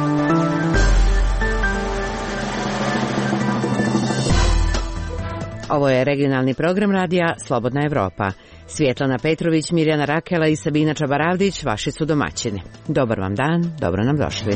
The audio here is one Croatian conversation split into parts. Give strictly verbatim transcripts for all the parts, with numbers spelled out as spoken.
Ovo je regionalni program radija Slobodna Evropa. Svjetlana Petrović, Mirjana Rakela i Sabina Čabaravdić vaši su domaćini. Dobar vam dan, dobro nam došli.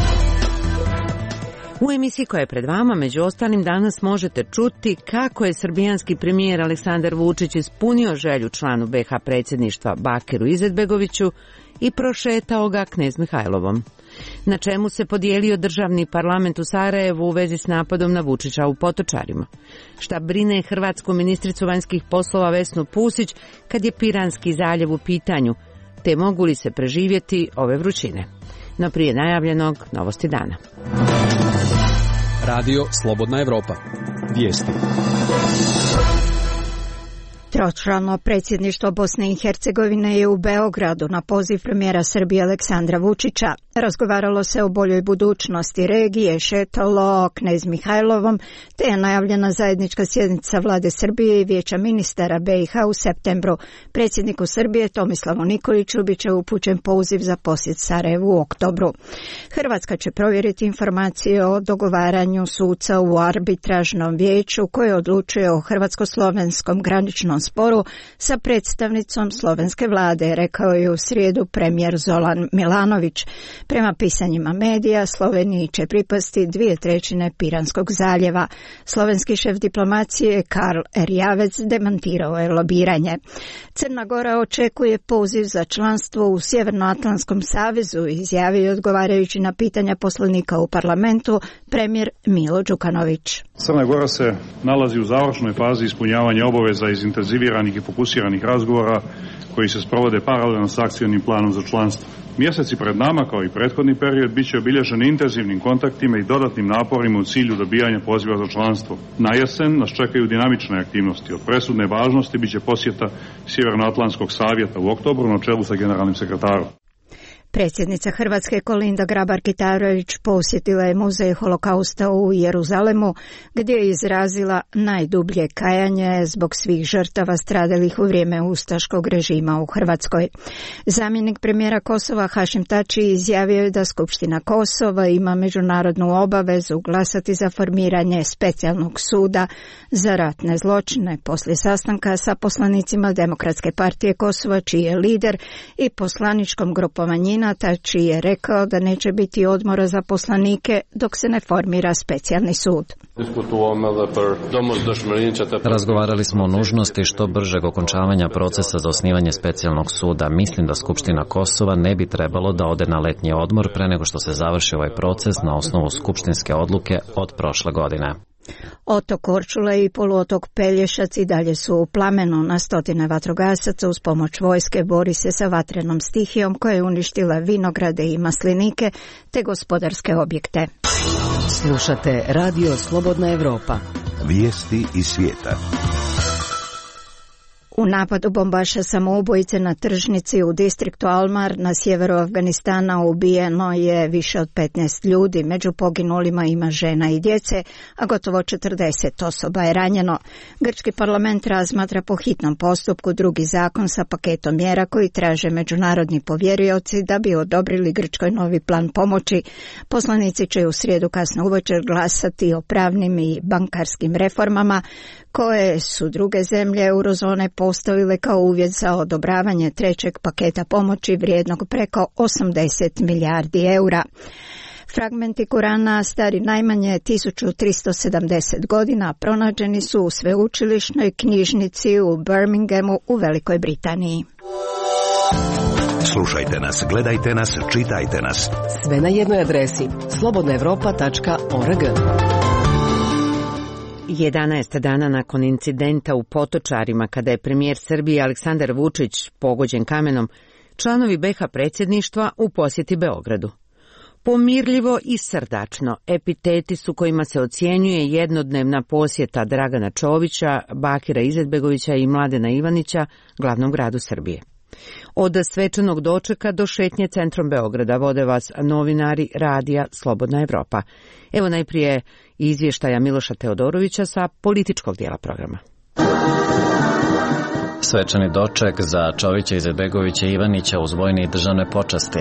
U emisiji koja je pred vama, među ostalim, danas možete čuti kako je srbijanski premijer Aleksandar Vučić ispunio želju članu be ha predsjedništva Bakiru Izetbegoviću i prošetao ga Knez Mihajlovom. Na čemu se podijelio državni parlament u Sarajevu u vezi s napadom na Vučića u Potočarima? Šta brine hrvatsku ministricu vanjskih poslova Vesnu Pusić kad je Piranski zaljev u pitanju, te mogu li se preživjeti ove vrućine? No prije najavljenog, novosti dana. Radio Slobodna Evropa. Vijesti. Tročlano predsjedništvo Bosne i Hercegovine je u Beogradu na poziv premijera Srbije Aleksandra Vučića. Razgovaralo se o boljoj budućnosti regije, šetalo o Knez Mihajlovom, te je najavljena zajednička sjednica vlade Srbije i vijeća ministara be i ha u septembru. Predsjedniku Srbije Tomislavu Nikoliću bit će upućen poziv za posjet Sarajevu u oktobru. Hrvatska će provjeriti informacije o dogovaranju suca u arbitražnom vijeću koje odlučuje o hrvatsko-slovenskom graničnom sporu sa predstavnicom slovenske vlade, rekao je u srijedu premijer Zoran Milanović. Prema pisanjima medija, Sloveniji će pripasti dvije trećine Piranskog zaljeva. Slovenski šef diplomacije Karl Erjavec demantirao je lobiranje. Crna Gora očekuje poziv za članstvo u Sjevernoatlantskom savezu, izjavio odgovarajući na pitanja poslanika u parlamentu premijer Milo Đukanović. Crna Gora se nalazi u završnoj fazi ispunjavanja obaveza iz intenziviranih i fokusiranih razgovora koji se sprovode paralelno s akcionim planom za članstvo. Mjeseci pred nama, kao i prethodni period, bit će obilježeni intenzivnim kontaktima i dodatnim naporima u cilju dobijanja poziva za članstvo. Na jesen nas čekaju dinamične aktivnosti. Od presudne važnosti bit će posjeta Sjevernoatlantskog savjeta u oktobru na čelu sa generalnim sekretarom. Predsjednica Hrvatske Kolinda Grabar-Kitarović posjetila je muzej holokausta u Jeruzalemu, gdje je izrazila najdublje kajanje zbog svih žrtava stradalih u vrijeme ustaškog režima u Hrvatskoj. Zamjenik premijera Kosova Hašim Tači izjavio je da Skupština Kosova ima međunarodnu obavezu glasati za formiranje specijalnog suda za ratne zločine poslije sastanka sa poslanicima Demokratske partije Kosova, čiji je lider, i poslaničkom grupom manjina. Tači je rekao da neće biti odmora za poslanike dok se ne formira specijalni sud. Razgovarali smo o nužnosti što bržeg okončavanja procesa za osnivanje specijalnog suda. Mislim da Skupština Kosova ne bi trebalo da ode na letnji odmor pre nego što se završi ovaj proces na osnovu skupštinske odluke od prošle godine. Otok Korčula i poluotok Pelješac i dalje su u plamenu. Na stotine vatrogasaca uz pomoć vojske bori se sa vatrenom stihijom koja je uništila vinograde i maslinike te gospodarske objekte. Slušate Radio Slobodna Evropa. Vijesti iz svijeta. U napadu bombaša samoubojice na tržnici u distriktu Almar na sjeveru Afganistana ubijeno je više od petnaest ljudi. Među poginulima ima žena i djece, a gotovo četrdeset osoba je ranjeno. Grčki parlament razmatra po hitnom postupku drugi zakon sa paketom mjera koji traže međunarodni povjerioci da bi odobrili Grčkoj novi plan pomoći. Poslanici će u srijedu kasno uvečer glasati o pravnim i bankarskim reformama koje su druge zemlje eurozone postavile kao uvjet za odobravanje trećeg paketa pomoći vrijednog preko osamdeset milijardi eura. Fragmenti Kurana stari najmanje tisuću tristo sedamdeset godina pronađeni su u sveučilišnoj knjižnici u Birminghamu u Velikoj Britaniji. Slušajte nas, gledajte nas, čitajte nas. Sve na jednoj adresi slobodna evropa tačka org. jedanaest dana nakon incidenta u Potočarima, kada je premijer Srbije Aleksandar Vučić pogođen kamenom, članovi be ha predsjedništva u posjeti Beogradu. Pomirljivo i srdačno, epiteti su kojima se ocjenjuje jednodnevna posjeta Dragana Čovića, Bakira Izetbegovića i Mladena Ivanića glavnom gradu Srbije. Od svečanog dočeka do šetnje centrom Beograda vode vas novinari radija Slobodna Evropa. Evo najprije izvještaja Miloša Teodorovića sa političkog dijela programa. Svečani doček za Čovića, Izetbegovića i Ivanića uz vojne i državne počasti.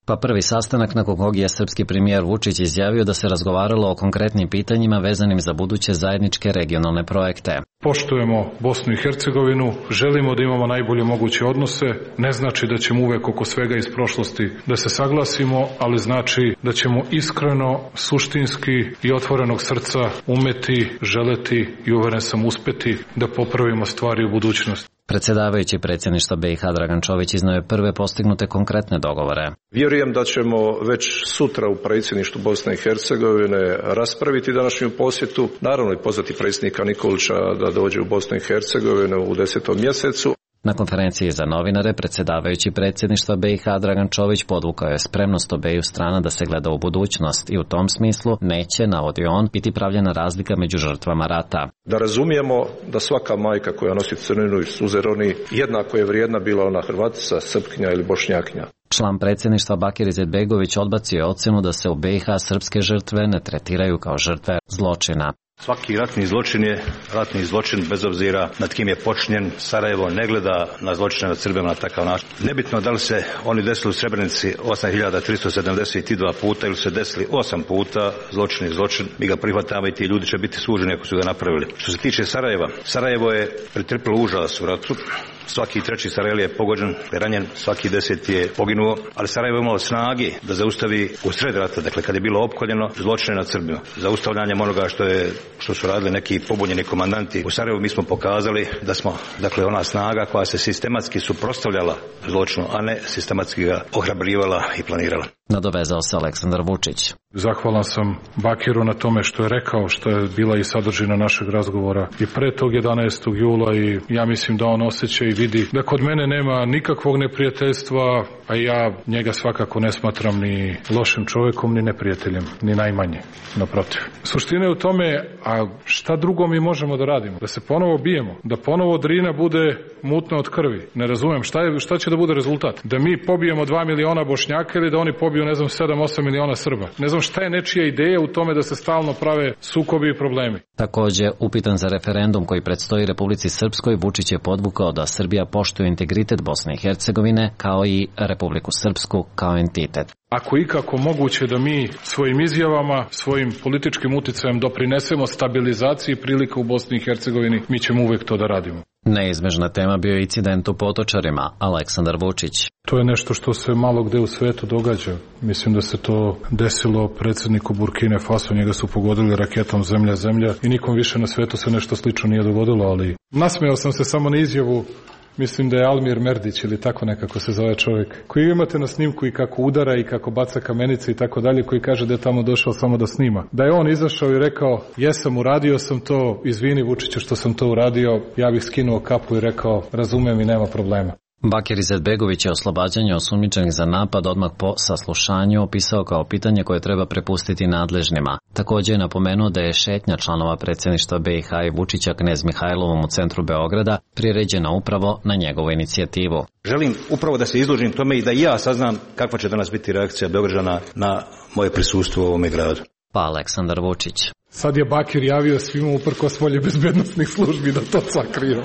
Pa prvi sastanak nakon kog je srpski premijer Vučić izjavio da se razgovaralo o konkretnim pitanjima vezanim za buduće zajedničke regionalne projekte. Poštujemo Bosnu i Hercegovinu, želimo da imamo najbolje moguće odnose, ne znači da ćemo uvek oko svega iz prošlosti da se saglasimo, ali znači da ćemo iskreno, suštinski i otvorenog srca umeti, želeti i uveren sam uspeti da popravimo stvari u budućnosti. Predsjedavajući predsjedništva B i H Dragan Čović iznao je prve postignute konkretne dogovore. Vjerujem da ćemo već sutra u predsjedništvu Bosne i Hercegovine raspraviti današnju posjetu, naravno i pozvati predsjednika Nikolića da dođe u Bosnu i Hercegovinu u desetom mjesecu. Na konferenciji za novinare predsjedavajući predsjedništva B i H Dragan Čović podvukao je spremnost obeju strana da se gleda u budućnost i u tom smislu neće, navodi on, biti pravljena razlika među žrtvama rata. Da razumijemo da svaka majka koja nosi crninu i suzeroni jednako je vrijedna, bila ona Hrvatica, Srpkinja ili Bošnjakinja. Član predsjedništva Bakir Izetbegović odbacio je ocjenu da se u B i H srpske žrtve ne tretiraju kao žrtve zločina. Svaki ratni zločin je ratni zločin bez obzira nad kim je počinjen. Sarajevo ne gleda na zločine nad Srbima na takav način. Nebitno da li se oni desili u Srebrenici osam hiljada tristo sedamdeset dva puta ili se desili osam puta, zločin je zločin. Mi ga prihvatamo i ti ljudi će biti suđeni ako su ga napravili. Što se tiče Sarajeva, Sarajevo je pretrpilo užas u ratu. Svaki treći Sarajeli je pogođen, ranjen, svaki deseti je poginuo, ali Sarajevo je imalo snage da zaustavi u sred rata, dakle kad je bilo opkoljeno, zločine nad Srbima. Zaustavljanjem onoga što je što su radili neki pobunjeni komandanti u Sarajevu, mi smo pokazali da smo, dakle, ona snaga koja se sistematski suprotstavljala zločinu, a ne sistematski ga ohrabrivala i planirala. Nadovezao se Aleksandar Vučić. Zahvalan sam Bakiru na tome što je rekao, što je bila i sadržina našeg razgovora i pre tog jedanaestog jula i ja mislim da on osjeća i vidi da kod mene nema nikakvog neprijateljstva, a ja njega svakako ne smatram ni lošim čovjekom, ni neprijateljem, ni najmanje, naprotiv. Suština je u tome, a šta drugo mi možemo da radimo? Da se ponovo bijemo, da ponovo Drina bude mutna od krvi. Ne razumem, šta, je, šta će da bude rezultat? Da mi pobijemo dva miliona Bošnjaka ili da oni pobiju, ne znam, sedam osam miliona Srba? Ne znam šta je nečija ideja u tome da se stalno prave sukobi i problemi. Također, upitan za referendum koji predstoji Republici Srpskoj, Vučić je podvukao da Srbija poštuje integritet Bosne i Hercegovine kao i Republiku Srpsku kao entitet. Ako ikako moguće da mi svojim izjavama, svojim političkim uticajem doprinesemo stabilizaciji prilika u Bosni i Hercegovini, mi ćemo uvek to da radimo. Neizbežna tema bio je incident u Potočarima, Aleksandar Vučić. To je nešto što se malo gde u svetu događa. Mislim da se to desilo predsjedniku Burkine Faso, njega su pogodili raketom zemlja zemlja i nikom više na svetu se nešto slično nije dogodilo, ali nasmejao sam se samo na izjavu. Mislim da je Almir Merdić ili tako nekako se zove čovjek, koji imate na snimku i kako udara i kako baca kamenice i tako dalje, koji kaže da je tamo došao samo da snima. Da je on izašao i rekao, jesam, uradio sam to, izvini Vučiću što sam to uradio, ja bih skinuo kapu i rekao, razumem i nema problema. Bakir Izetbegović je oslobađanje osumnjičenih za napad odmah po saslušanju opisao kao pitanje koje treba prepustiti nadležnima. Također je napomenuo da je šetnja članova predsjedništva B i H i Vučića Knez Mihajlovom u centru Beograda priređena upravo na njegovu inicijativu. Želim upravo da se izložim tome i da i ja saznam kakva će danas biti reakcija Beograđana na moje prisustvo u ovome gradu. Pa Aleksandar Vučić. Sad je Bakir javio svima uprkos volje bezbednosnih službi da to sakrijemo.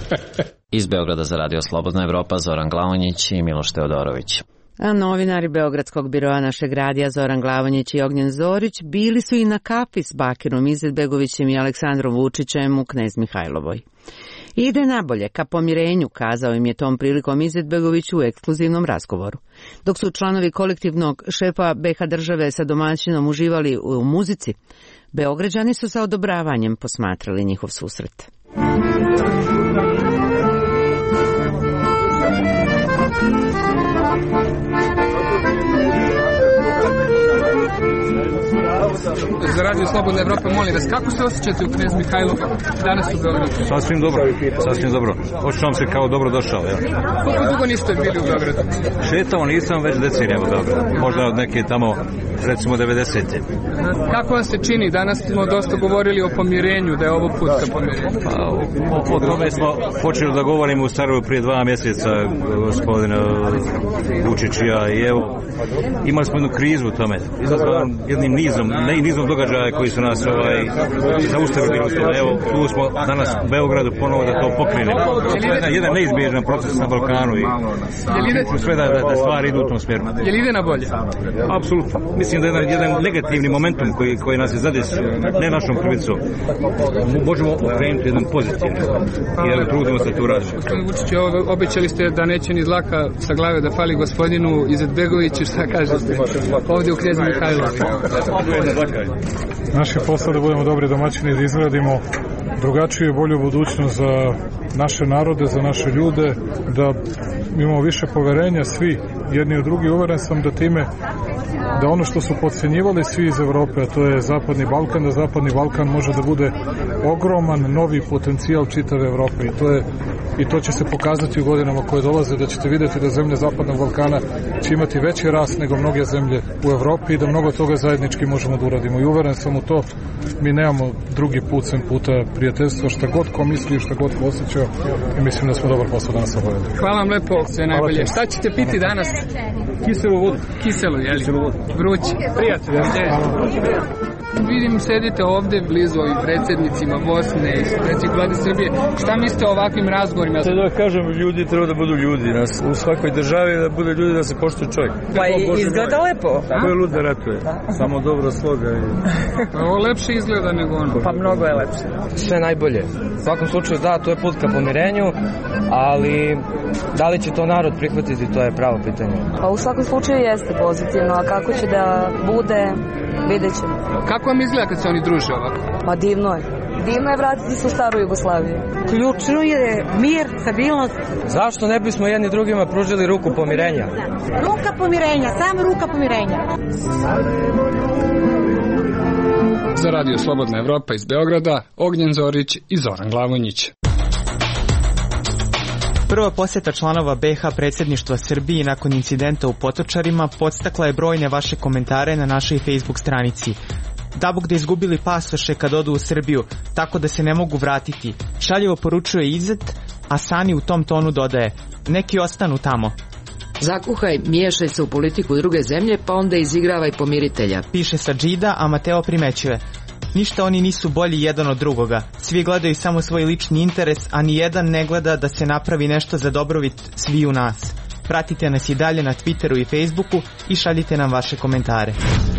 Iz Beograda za Radio Slobodna Evropa Zoran Glavonjić i Miloš Teodorović. A novinari Beogradskog biroa našeg radija Zoran Glavonjić i Ognjen Zorić bili su i na kafi s Bakirom Izetbegovićem i Aleksandrom Vučićem u Knez Mihajlovoj. Ide nabolje, ka pomirenju, kazao im je tom prilikom Izetbegović u ekskluzivnom razgovoru. Dok su članovi kolektivnog šefa B H države sa domaćinom uživali u muzici, Beograđani su sa odobravanjem posmatrali njihov susret. Za Radio Slobodna Evropa, molim vas, kako se osjećate u Knez Mihajlovu danas u Beogradu? Sasvim dobro, sasvim dobro. Osjećam se kao dobro došao, ja. Koliko dugo niste bili u Beogradu? Šetao nisam već decenijama u Beogradu, možda od neke tamo, recimo devedesete. Kako vam se čini? Danas smo dosta govorili o pomirenju, da je ovo put ka pomirenju. Pa, o, o tome smo počeli da govorimo u Sarajevu prije dva mjeseca, gospodina Vučića, i evo, imali smo jednu krizu u tome, izazvano jednim nizom, ne nizom događaja događaja koji su nas ovaj, zaustavili. Evo, tu smo danas u Beogradu ponovo da to pokrenemo. To je jedan neizbježan proces na Balkanu i sve da, da, da stvari idu u tom smjeru. Je li ide na bolje? Apsolutno. Mislim da je jedan, jedan negativni momentum koji, koji nas je zadesio, ne našom krivicom, možemo okrenuti jedan pozitivni. Jer trudimo se tu radimo. Gospodin Vučić, obećali ste da neće ni zlaka sa glave da fali gospodinu Izetbegoviću, šta kažete ovdje u Knjezu Mihajlovi? Naš je posao da budemo dobri domaćini, da izgradimo drugačiju i bolju budućnost za naše narode, za naše ljude, da imamo više poverenja svi jedni u drugi. Uveren sam da time da ono što su podcjenjivali svi iz Evrope, a to je Zapadni Balkan, da Zapadni Balkan može da bude ogroman novi potencijal čitave Evrope i to je i to će se pokazati u godinama koje dolaze, da ćete vidjeti da zemlje Zapadnog Balkana će imati veći rast nego mnoge zemlje u Evropi i da mnogo toga zajednički možemo da uradimo. I uveren sam u to, mi nemamo drugi put sem puta prijateljstva, šta god ko misli, šta god ko osjeća i mislim da smo dobar posao danas obavili. Hvala vam lepo, sve najbolje. Šta ćete piti danas? Kiselu vodu. Kiselu, jeli? Vrući. Prijatelj, vidim, sedite ovdje blizu ovim predsjednicima Bosne i predsjednik vlade Srbije. Šta mislite o ovakvim razgovorima? Da kažem, ljudi treba da budu ljudi. Nas, u svakoj državi da bude ljudi, da se poštuje čovjek. Pa i izgleda lepo. Ko je lud da ratuje? Samo dobro sloga. I... Ovo lepše izgleda nego ono. Pa mnogo je lepše. Sve najbolje. U svakom slučaju da, to je put ka pomirenju, ali da li će to narod prihvatiti, to je pravo pitanje. Pa u svakom slučaju jeste pozitivno, a kako će da bude, vidjet ćemo. Kako vam izgleda kad se oni druže ovako? Pa divno je. Divno je vratiti se u staru Jugoslaviju. Ključno je mir, stabilnost. Zašto ne bismo jedni drugima pružili ruku pomirenja? Ruka pomirenja, samo ruka pomirenja. Za Radio Slobodna Evropa iz Beograda, Ognjen Zorić i Zoran Glavonjić. Prva posjeta članova be ha predsjedništva Srbiji nakon incidenta u Potočarima podstakla je brojne vaše komentare na našoj Facebook stranici. Dabog da izgubili pasoše kad odu u Srbiju, tako da se ne mogu vratiti. Šaljivo poručuje Izet, a Sani u tom tonu dodaje: neki ostanu tamo. Zakuhaj, miješaj se u politiku druge zemlje, pa onda izigravaj pomiritelja. Piše Sadžida, a Mateo primećuje: ništa oni nisu bolji jedan od drugoga. Svi gledaju samo svoj lični interes, a ni jedan ne gleda da se napravi nešto za dobrobit sviju nas. Pratite nas i dalje na Twitteru i Facebooku i šaljite nam vaše komentare.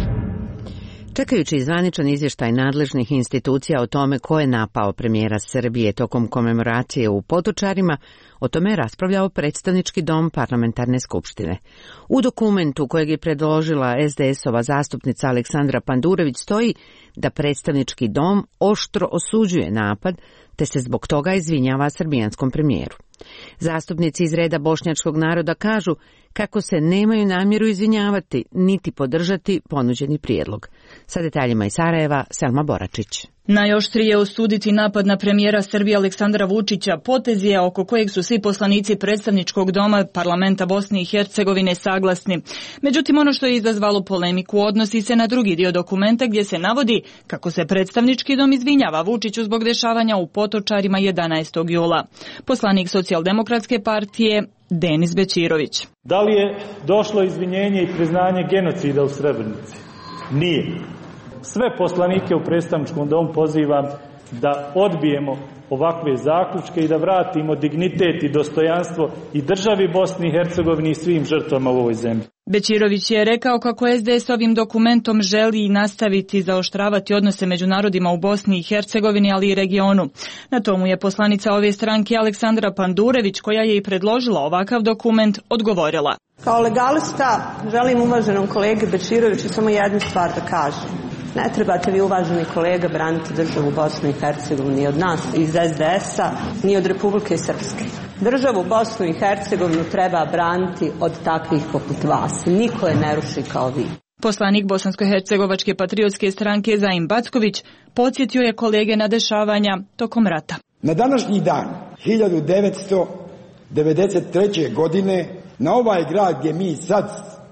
Čekajući zvaničan izvještaj nadležnih institucija o tome ko je napao premijera Srbije tokom komemoracije u Potočarima, o tome je raspravljao predstavnički dom parlamentarne skupštine. U dokumentu kojeg je predložila es de es-ova zastupnica Aleksandra Pandurević stoji da predstavnički dom oštro osuđuje napad, te se zbog toga izvinjava srbijanskom premijeru. Zastupnici iz reda bošnjačkog naroda kažu kako se nemaju namjeru izvinjavati niti podržati ponuđeni prijedlog. Sa detaljima iz Sarajeva, Selma Boračić. Najoštrije osuditi napad na premijera Srbije Aleksandra Vučića potez je oko kojeg su svi poslanici predstavničkog doma parlamenta Bosne i Hercegovine saglasni. Međutim, ono što je izazvalo polemiku odnosi se na drugi dio dokumenta gdje se navodi kako se predstavnički dom izvinjava Vučiću zbog dešavanja u Potočarima jedanaestog jula. Poslanik Socijaldemokratske partije Denis Bećirović. Da li je došlo izvinjenje i priznanje genocida u Srebrenici? Nije. Sve poslanike u predstavničkom domu pozivam da odbijemo ovakve zaključke i da vratimo dignitet i dostojanstvo i državi Bosni i Hercegovini i svim žrtvama u ovoj zemlji. Bećirović je rekao kako es de es ovim dokumentom želi nastaviti zaoštravati odnose među narodima u Bosni i Hercegovini, ali i regionu. Na tomu je poslanica ove stranke Aleksandra Pandurević, koja je i predložila ovakav dokument, odgovorila. Kao legalista želim uvaženom kolegi Bećiroviću samo jednu stvar da kažem. Ne trebate vi, uvaženi kolega, braniti državu Bosne i Hercegovine ni od nas iz es de es-a, ni od Republike Srpske. Državu Bosnu i Hercegovinu treba braniti od takvih poput vas. Niko je ne ruši kao vi. Poslanik Bosansko-hercegovačke patriotske stranke Zaim Backović podsjetio je kolege na dešavanja tokom rata. Na današnji dan hiljadu devetsto devedeset treće. godine na ovaj grad gdje mi sad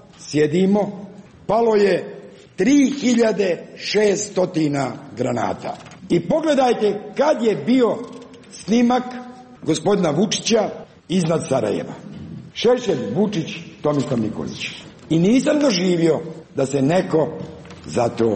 sjedimo palo je tri hiljade šesto granata. I pogledajte kad je bio snimak gospodina Vučića iznad Sarajeva. Šešelj, Vučić, Tomislav Nikolić. I nisam doživio da se neko za to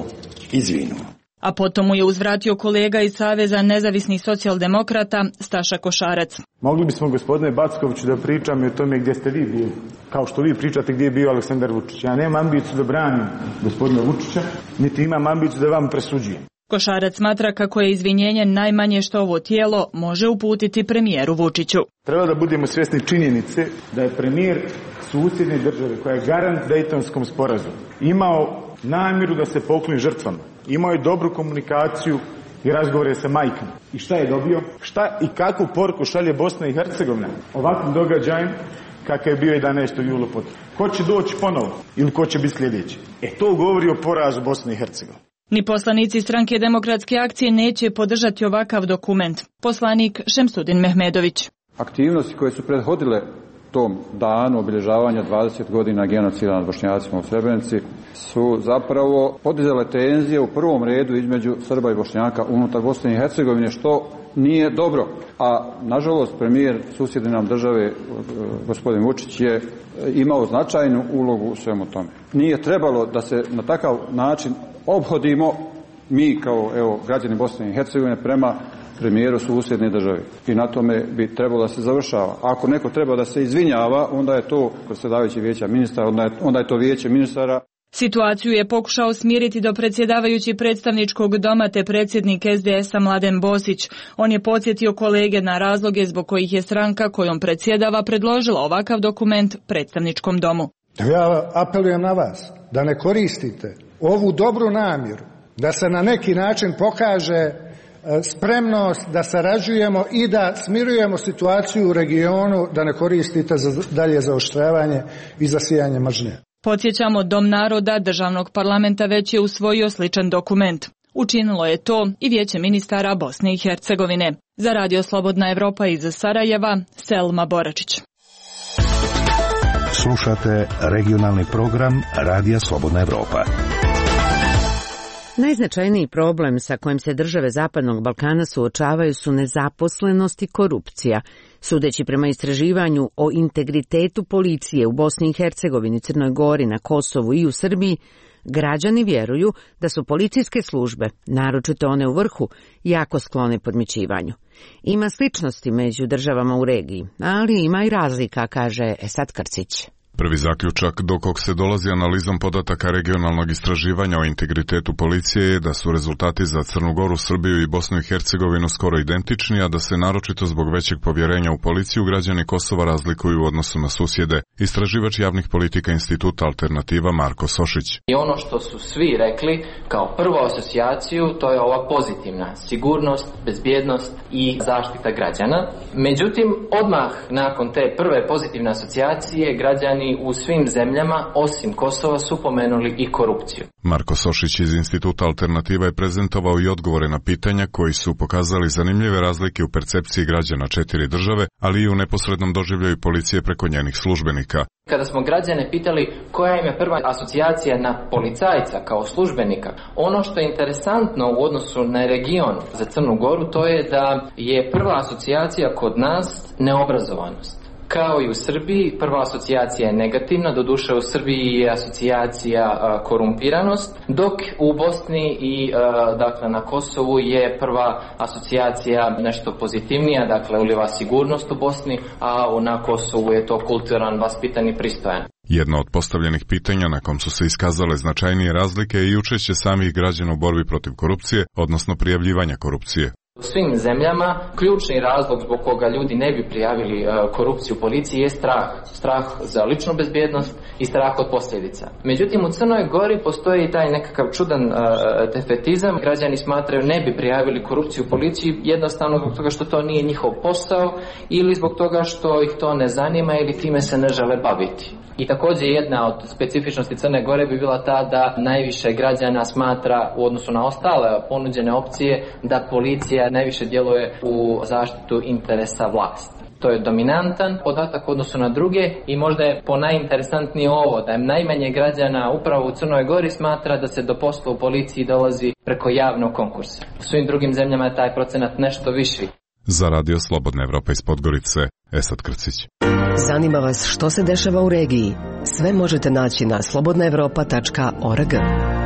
izvinu. A potom mu je uzvratio kolega iz Saveza nezavisnih socijaldemokrata Staša Košarac. Mogli bismo, gospodine Backoviću, da pričamo o tome gdje ste vi bili, kao što vi pričate gdje je bio Aleksandar Vučić. Ja nemam ambiciju da branim gospodina Vučića, niti imam ambiciju da vam presuđujem. Košarac smatra kako je izvinjenje najmanje što ovo tijelo može uputiti premijeru Vučiću. Treba da budemo svjesni činjenice da je premijer susjedne države, koja je garant Dejtonskom sporazumu, imao namjeru da se pokloni žrtvama. Imao je dobru komunikaciju i razgovore sa majkama. I šta je dobio? Šta i kakvu poruku šalje Bosna i Hercegovina ovakvim događajem kakav je bio jedanaestog jula potom? Ko će doći ponovo ili ko će biti sljedeći? E to govori o porazu Bosne i Hercegovine. Ni poslanici Stranke demokratske akcije neće podržati ovakav dokument. Poslanik Šemsudin Mehmedović. Aktivnosti koje su prethodile tom danu obilježavanja dvadeset godina genocida nad Bošnjacima u Srebrenici su zapravo podizale tenzije u prvom redu između Srba i Bošnjaka unutar Bosne i Hercegovine, što nije dobro. A nažalost premijer susjedne nam države gospodin Vučić je imao značajnu ulogu u svemu tome. Nije trebalo da se na takav način ophodimo mi kao evo građani Bosne i Hercegovine prema premijeru susjedne države. I na tome bi trebalo da se završava. Ako neko treba da se izvinjava, onda je to predsjedavajući vijeća ministara, onda je, onda je to vijeće ministara. Situaciju je pokušao smiriti do predsjedavajući predstavničkog doma te predsjednik S D S-a Mladen Bosić. On je podsjetio kolege na razloge zbog kojih je stranka kojom predsjedava predložila ovakav dokument predstavničkom domu. Ja apelujem na vas da ne koristite ovu dobru namjeru, da se na neki način pokaže spremnost da sarađujemo i da smirujemo situaciju u regionu, da ne koristite za dalje zaoštravanje i zasijanje mržnje. Podsjećamo, Dom naroda državnog parlamenta već je usvojio sličan dokument. Učinilo je to i Vijeće ministara Bosne i Hercegovine. Za Radio Slobodna Evropa iz Sarajeva, Selma Boračić. Slušate regionalni program Radija Slobodna Evropa. Najznačajniji problem sa kojim se države Zapadnog Balkana suočavaju su nezaposlenost i korupcija. Sudeći prema istraživanju o integritetu policije u Bosni i Hercegovini, Crnoj Gori, na Kosovu i u Srbiji, građani vjeruju da su policijske službe, naročito one u vrhu, jako sklone podmićivanju. Ima sličnosti među državama u regiji, ali ima i razlika, kaže Esad Krcić. Prvi zaključak do kog se dolazi analizom podataka regionalnog istraživanja o integritetu policije je da su rezultati za Crnu Goru, Srbiju i Bosnu i Hercegovinu skoro identični, a da se naročito zbog većeg povjerenja u policiju građani Kosova razlikuju u odnosu na susjede. Istraživač javnih politika Instituta Alternativa Marko Sošić. I ono što su svi rekli kao prvu asocijaciju, to je ova pozitivna sigurnost, bezbjednost i zaštita građana. Međutim, odmah nakon te prve pozitivne asocijacije građani u svim zemljama, osim Kosova, su pomenuli i korupciju. Marko Sošić iz Instituta Alternativa je prezentovao i odgovore na pitanja koji su pokazali zanimljive razlike u percepciji građana četiri države, ali i u neposrednom doživljaju policije preko njenih službenika. Kada smo građane pitali koja im je prva asocijacija na policajca kao službenika, ono što je interesantno u odnosu na region za Crnu Goru, to je da je prva asocijacija kod nas neobrazovanost. Kao i u Srbiji, prva asocijacija je negativna, doduše u Srbiji je asocijacija a, korumpiranost, dok u Bosni i a, dakle na Kosovu je prva asocijacija nešto pozitivnija, dakle uliva sigurnost u Bosni, a na Kosovu je to kulturan, vaspitan i pristojan. Jedno od postavljenih pitanja na kom su se iskazale značajnije razlike je i učešće samih građana u borbi protiv korupcije, odnosno prijavljivanja korupcije. U svim zemljama ključni razlog zbog koga ljudi ne bi prijavili uh, korupciju policiji je strah. Strah za ličnu bezbjednost i strah od posljedica. Međutim, u Crnoj Gori postoji taj nekakav čudan uh, defetizam. Građani smatraju ne bi prijavili korupciju policiji jednostavno zbog toga što to nije njihov posao ili zbog toga što ih to ne zanima ili time se ne žele baviti. I također jedna od specifičnosti Crne Gore bi bila ta da najviše građana smatra u odnosu na ostale ponuđene opcije da policija najviše djeluje u zaštitu interesa vlasti. To je dominantan podatak u odnosu na druge i možda je po najinteresantnije ovo da je najmanje građana upravo u Crnoj Gori smatra da se do posla u policiji dolazi preko javnog konkursa. U svim drugim zemljama je taj procenat nešto viši. Za Radio Slobodna Evropa iz Podgorice, Esad Krcić. Zanima vas što se dešava u regiji? Sve možete naći na slobodna evropa tačka org.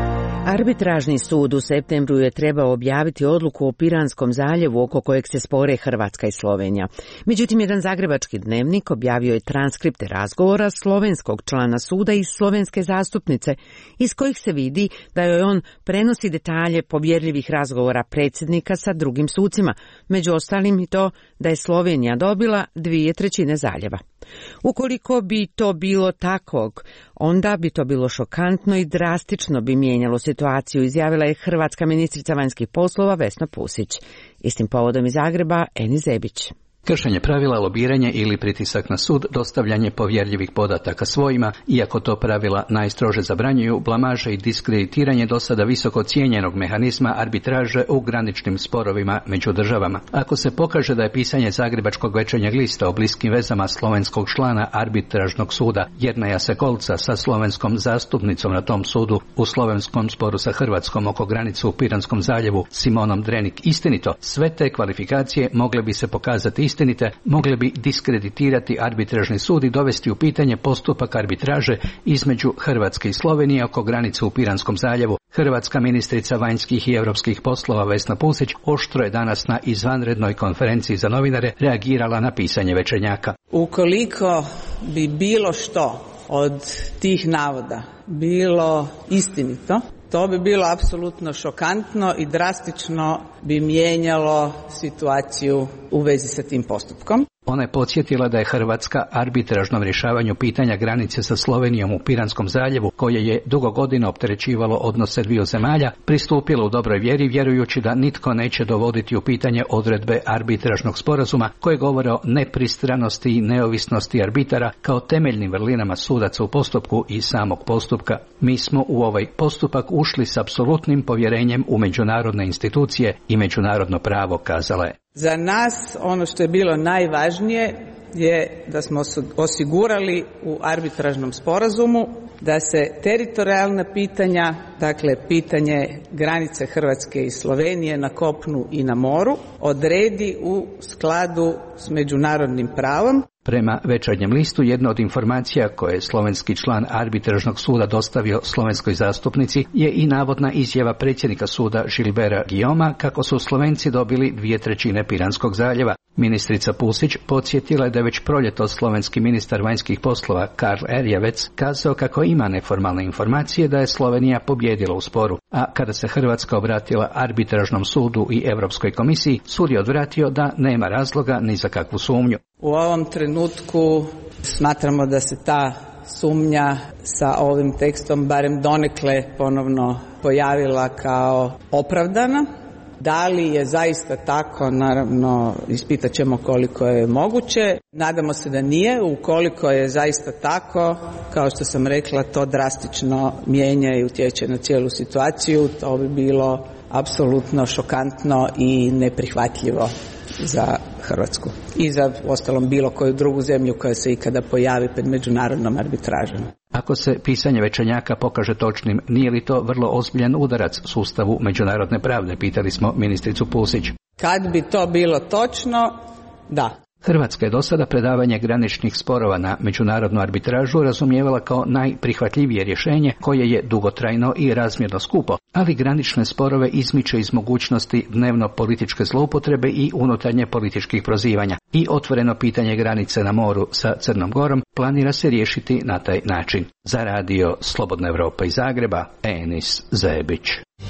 Arbitražni sud u septembru je trebao objaviti odluku o Piranskom zaljevu oko kojeg se spore Hrvatska i Slovenija. Međutim, jedan zagrebački dnevnik objavio je transkripte razgovora slovenskog člana suda i slovenske zastupnice, iz kojih se vidi da joj on prenosi detalje povjerljivih razgovora predsjednika sa drugim sucima, među ostalim i to da je Slovenija dobila dvije trećine zaljeva. Ukoliko bi to bilo takvog, onda bi to bilo šokantno i drastično bi mijenjalo situaciju, izjavila je hrvatska ministrica vanjskih poslova Vesna Pusić. Istim povodom iz Zagreba Eni Zebić. Kršenje pravila, lobiranje ili pritisak na sud, dostavljanje povjerljivih podataka svojima, iako to pravila najstrože zabranjuju, blamaže i diskreditiranje do sada visoko cijenjenog mehanizma arbitraže u graničnim sporovima među državama. Ako se pokaže da je pisanje Zagrebačkog večernjeg lista o bliskim vezama slovenskog člana arbitražnog suda Jerneja Sekolca sa slovenskom zastupnicom na tom sudu u slovenskom sporu sa Hrvatskom oko granice u Piranskom zaljevu Simonom Drenik istinito, sve te kvalifikacije mogle bi se pokazati istinite, mogle bi diskreditirati arbitražni sud i dovesti u pitanje postupak arbitraže između Hrvatske i Slovenije oko granice u Piranskom zaljevu. Hrvatska ministrica vanjskih i europskih poslova Vesna Pusić oštro je danas na izvanrednoj konferenciji za novinare reagirala na pisanje Večernjaka. Ukoliko bi bilo što od tih navoda bilo istinito, to bi bilo apsolutno šokantno i drastično bi mijenjalo situaciju u vezi sa tim postupkom. Ona je podsjetila da je Hrvatska arbitražnom rješavanju pitanja granice sa Slovenijom u Piranskom zaljevu, koje je dugo godina opterećivalo odnose dviju zemalja, pristupila u dobroj vjeri vjerujući da nitko neće dovoditi u pitanje odredbe arbitražnog sporazuma koje govore o nepristranosti i neovisnosti arbitara kao temeljnim vrlinama sudaca u postupku i samog postupka. Mi smo u ovaj postupak ušli s apsolutnim povjerenjem u međunarodne institucije i međunarodno pravo, kazala je. Za nas ono što je bilo najvažnije je da smo osigurali u arbitražnom sporazumu da se teritorijalna pitanja, dakle pitanje granice Hrvatske i Slovenije na kopnu i na moru, odredi u skladu s međunarodnim pravom. Prema Večernjem listu, jedna od informacija koje je slovenski član arbitražnog suda dostavio slovenskoj zastupnici je i navodna izjava predsjednika suda Žilbera Guillauma kako su Slovenci dobili dvije trećine Piranskog zaljeva. Ministrica Pusić podsjetila je da je već proljetos slovenski ministar vanjskih poslova Karl Erjavec kazao kako ima neformalne informacije da je Slovenija pobjedila u sporu, a kada se Hrvatska obratila arbitražnom sudu i Europskoj komisiji, sud je odvratio da nema razloga ni za kakvu sumnju. U ovom trenutku smatramo da se ta sumnja sa ovim tekstom barem donekle ponovno pojavila kao opravdana. Da li je zaista tako, naravno ispitat ćemo koliko je moguće. Nadamo se da nije. Ukoliko je zaista tako, kao što sam rekla, to drastično mijenja i utječe na cijelu situaciju. To bi bilo apsolutno šokantno i neprihvatljivo za Hrvatsku i za ostalom bilo koju drugu zemlju koja se ikada pojavi pred međunarodnom arbitražom. Ako se pisanje Večernjaka pokaže točnim, nije li to vrlo ozbiljan udarac sustavu međunarodne pravde, pitali smo ministricu Pusić. Kad bi to bilo točno, da. Hrvatska je do sada predavanje graničnih sporova na međunarodnu arbitražu razumijevala kao najprihvatljivije rješenje koje je dugotrajno i razmjerno skupo, ali granične sporove izmiče iz mogućnosti dnevno političke zloupotrebe i unutarnje političkih prozivanja. I otvoreno pitanje granice na moru sa Crnom Gorom planira se riješiti na taj način. Za radio Slobodna Evropa iz Zagreba, Enis Zebić.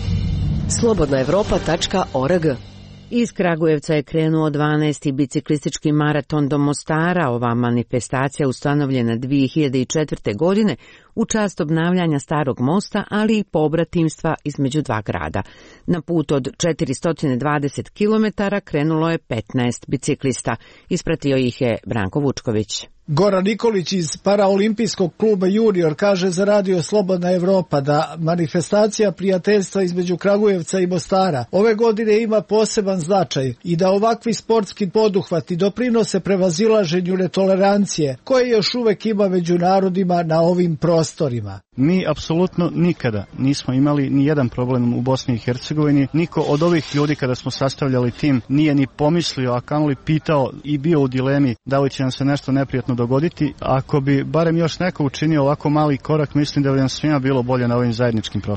slobodna evropa tačka org. Iz Kragujevca je krenuo dvanaesti biciklistički maraton do Mostara. Ova manifestacija ustanovljena dvije hiljade četvrte. godine u čast obnavljanja starog mosta, ali i pobratimstva između dva grada. Na put od četiristo dvadeset kilometara krenulo je petnaest biciklista. Ispratio ih je Branko Vučković. Goran Nikolić iz Paraolimpijskog kluba Junior kaže za radio Slobodna Evropa da manifestacija prijateljstva između Kragujevca i Mostara ove godine ima poseban značaj i da ovakvi sportski poduhvati doprinose prevazilaženju netolerancije koje još uvek ima među narodima na ovim prostorima. Mi apsolutno nikada nismo imali ni jedan problem u Bosni i Hercegovini. Niko od ovih ljudi kada smo sastavljali tim nije ni pomislio, a kamoli pitao i bio u dilemi da li će nam se nešto neprijatno dogoditi. Ako bi barem još neko učinio ovako mali korak, mislim da bi nam svima bilo bolje na ovim zajedničkim prostorima.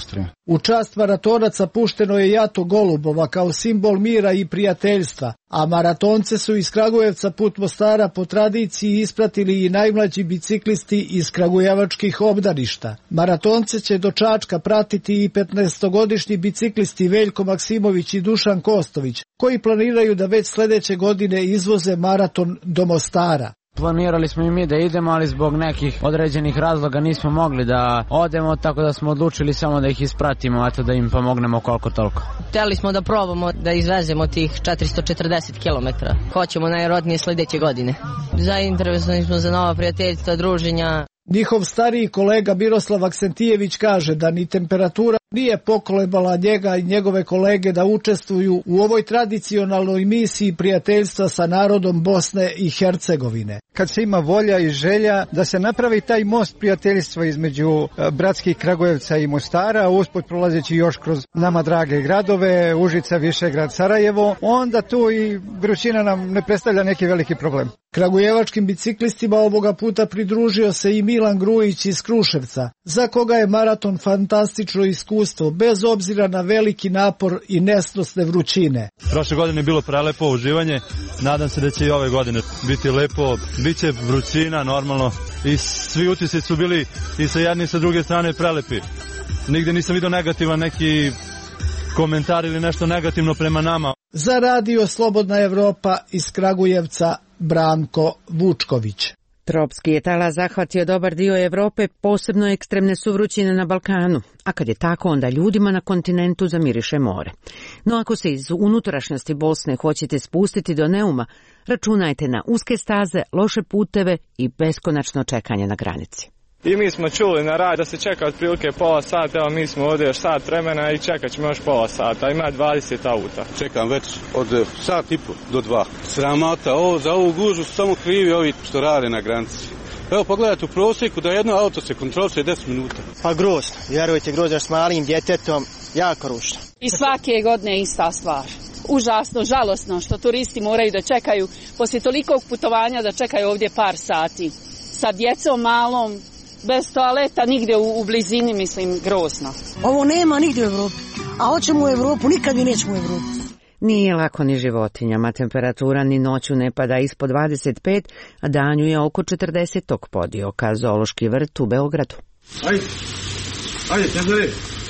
U čast maratonaca pušteno je jato golubova kao simbol mira i prijateljstva, a maratonce su iz Kragujevca put Mostara po tradiciji ispratili i najmlađi biciklisti iz kragujevačkih obdaništa. Maratonce će do Čačka pratiti i petnaestogodišnji biciklisti Veljko Maksimović i Dušan Kostović, koji planiraju da već sledeće godine izvoze maraton do Mostara. Planirali smo i mi da idemo, ali zbog nekih određenih razloga nismo mogli da odemo, tako da smo odlučili samo da ih ispratimo, eto da im pomognemo koliko toliko. Hteli smo da probamo da izvezemo tih četiristo četrdeset kilometara. Hoćemo najrodnije sledeće godine. Zainteresovani smo za nova prijateljstva, druženja. Njihov stariji kolega Miroslav Aksentijević kaže da ni temperatura nije pokolebala njega i njegove kolege da učestvuju u ovoj tradicionalnoj misiji prijateljstva sa narodom Bosne i Hercegovine. Kad se ima volja i želja da se napravi taj most prijateljstva između bratskih Kragujevca i Mostara, usput prolazeći još kroz nama drage gradove, Užica, Višegrad, Sarajevo, onda tu i vrućina nam ne predstavlja neki veliki problem. Kragujevačkim biciklistima ovoga puta pridružio se i Milan Grujić iz Kruševca, za koga je maraton fantastično iskustvo, bez obzira na veliki napor i nesnosne vrućine. Prošle godine je bilo prelepo uživanje, nadam se da će i ove godine biti lepo, bit će vrućina normalno i svi utisci su bili i sa jedne i sa druge strane prelepi. Nigde nisam vidio negativan neki komentar ili nešto negativno prema nama. Za radio Slobodna Evropa iz Kragujevca, Branko Vučković. Tropski je talas zahvatio dobar dio Evrope, posebno ekstremne su vrućine na Balkanu, a kad je tako onda ljudima na kontinentu zamiriše more. No ako se iz unutrašnjosti Bosne hoćete spustiti do Neuma, računajte na uske staze, loše puteve i beskonačno čekanje na granici. I mi smo čuli na rad da se čeka otprilike pola sata, evo mi smo ovdje još sat vremena i čekat ćemo još pola sata, ima dvadeset auta. Čekam već od sat i po do dva. Sramota, ovo, za ovu gužu su samo krivi ovi što rade na granici. Evo pogledajte u prosjeku da jedno auto se kontroliše deset minuta. Pa grozno, vjerujte grozno, s malim djetetom, jako ružno. I svake godine ista stvar. Užasno, žalosno što turisti moraju da čekaju poslije tolikog putovanja da čekaju ovdje par sati. Sa djecom malom, bez toaleta, nigde u, u blizini, mislim, grozno. Ovo nema nigde u Evropi, a hoćemo u Evropu, nikad i nećemo u Evropu. Nije lako ni životinjama, temperatura ni noću ne pada ispod dvadeset pet, a danju je oko četrdeset podio, ka Zoološki vrt u Beogradu. Ajde, ajde, Cezare.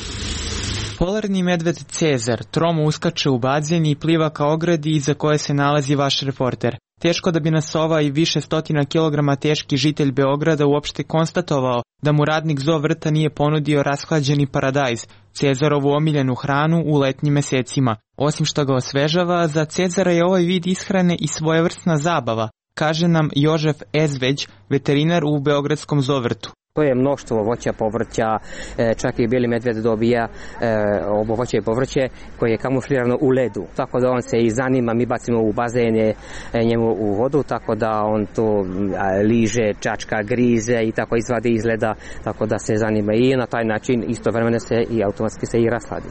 Polarni medved Cezar tromo uskače u bazen i pliva ka ogradi iza koje se nalazi vaš reporter. Teško da bi nas ovaj više stotina kilograma teški žitelj Beograda uopšte konstatovao da mu radnik zoo vrta nije ponudio rashlađeni paradajz, Cezarovu omiljenu hranu u letnjim mesecima. Osim što ga osvežava, za Cezara je ovaj vid ishrane i svojevrsna zabava, kaže nam Jožef Ezveć, veterinar u Beogradskom zoo vrtu. To je mnoštvo voća, povrća, čak i bijeli medved dobija ovo voće i povrće koje je kamuflirano u ledu. Tako da on se i zanima, mi bacimo u bazene njemu u vodu, tako da on to liže, čačka, grize i tako izvadi iz leda, tako da se zanima i na taj način istovremeno se i automatski se i rasladi.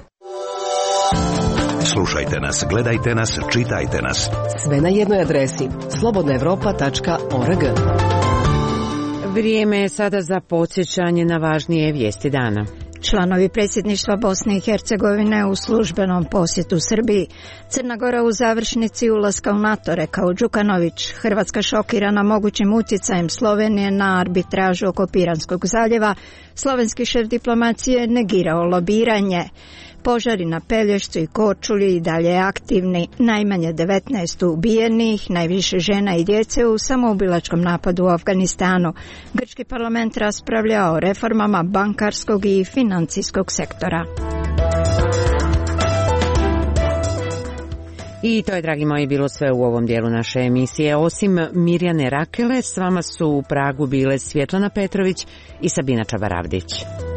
Slušajte nas, gledajte nas, čitajte nas. Sve na jednoj adresi slobodna evropa tačka org. Vrijeme je sada za podsjećanje na važnije vijesti dana. Članovi predsjedništva Bosne i Hercegovine u službenom posjetu Srbiji. Crna Gora u završnici ulaska u NATO, rekao Đukanović. Hrvatska šokirana mogućim utjecajem Slovenije na arbitražu oko Piranskog zaljeva. Slovenski šef diplomacije negirao lobiranje. Požari na Pelješcu i Korčuli i dalje aktivni, najmanje devetnaest ubijenih, najviše žena i djece u samoubilačkom napadu u Afganistanu. Grčki parlament raspravlja o reformama bankarskog i financijskog sektora. I to je, dragi moji, bilo sve u ovom dijelu naše emisije. Osim Mirjane Rakele, s vama su u Pragu bile Svjetlana Petrović i Sabina Čabaravdić.